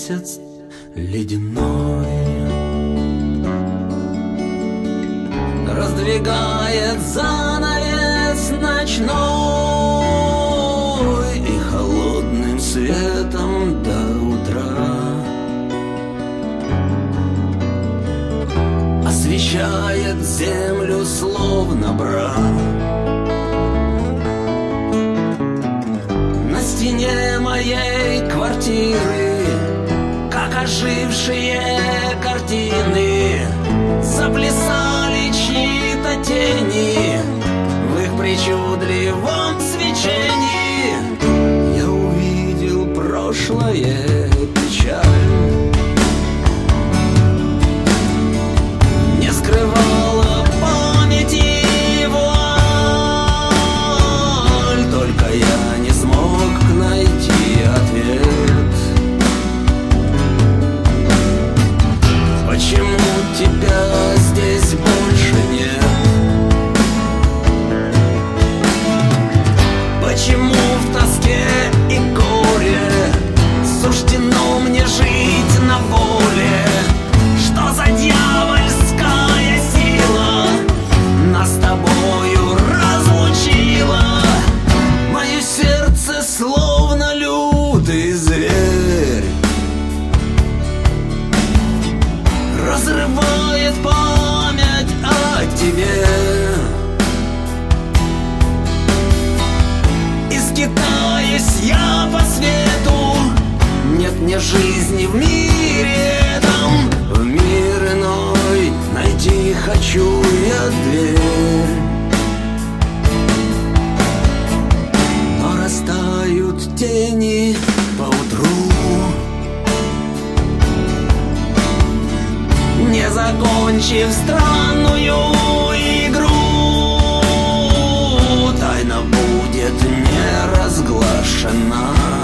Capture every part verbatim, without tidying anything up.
месяц ледяной раздвигает занавес ночной и холодным светом до утра освещает землю словно бра. На стене моей квартиры, как ожившие картины, заплясали чьи-то тени в их причудливом свечении. Я увидел прошлое печаль, не скрывала памяти вуаль, только я не смог найти ответ. Почему тебя здесь больше нет? Почему в тоске и горе суждено мне жить на воле? Что за дьявольская сила нас с тобою разлучила? Мое сердце словно лютый зверь разрывает память о тебе. И скитаюсь я по свету, нет мне жизни в мире этом. В мир иной найти хочу я дверь, но растают тени поутру, не закончив странную игру. Тайна будет не разглашена.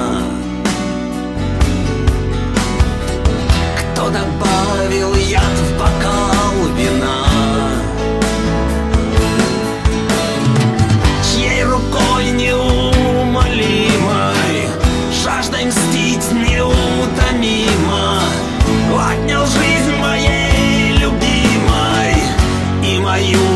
Кто добавил яд в бокал вина? Чьей рукой неумолимой, жаждой мстить неутомимо, отнял жизнь моей любимой и мою